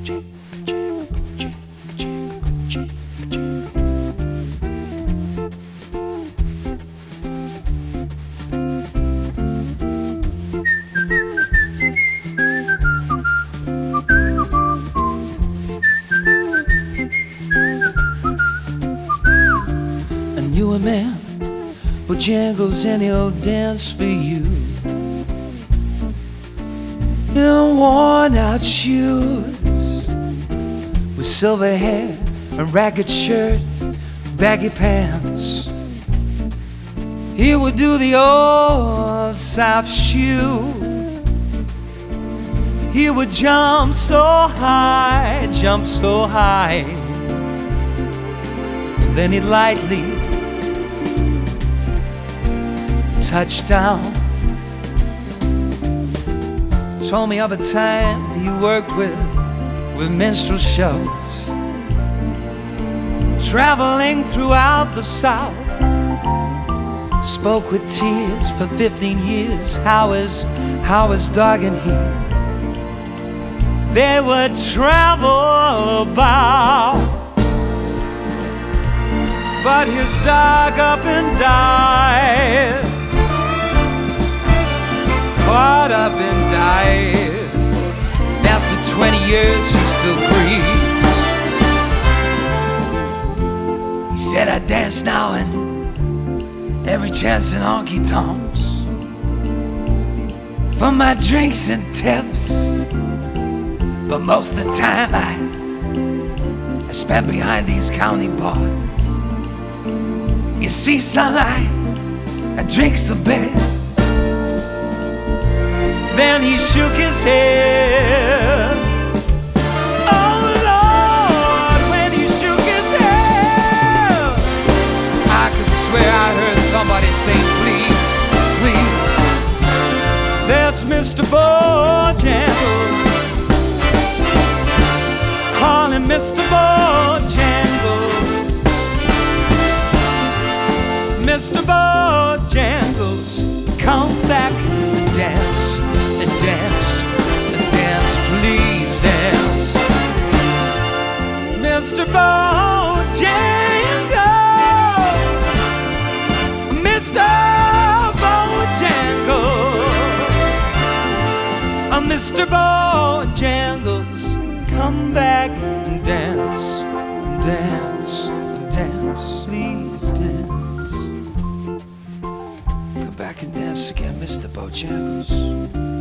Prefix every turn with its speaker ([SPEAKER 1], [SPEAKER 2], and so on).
[SPEAKER 1] You a man, Bojangles, and he'll dance for you in worn out shoes, with silver hair, a ragged shirt, baggy pants. He would do the old South shoe. He would jump so high, then he'd lightly touchdown. Told me of a time he worked with minstrel shows, traveling throughout the South. Spoke with tears for 15 years. How is dog and he? They would travel about, but his dog up and died. Caught up and died. After 20 years he still grieves. He said, I dance now and every chance in honky tonks for my drinks and tips, but most of the time I spend behind these county bars. You see, sunlight, I drinks a bit. Then he shook his head. Oh Lord, when he shook his head, I could swear I heard somebody say, please, please. That's Mr. Bojangles. Call him Mr. Bojangles. Mr. Bojangles, come back and dance, and dance, and dance, please dance. Mr. Bojangles, Mr. Bojangles, Mr. Bojangles, come back and dance, and dance, and dance, please dance. Come back and dance again, Mr. Bojangles.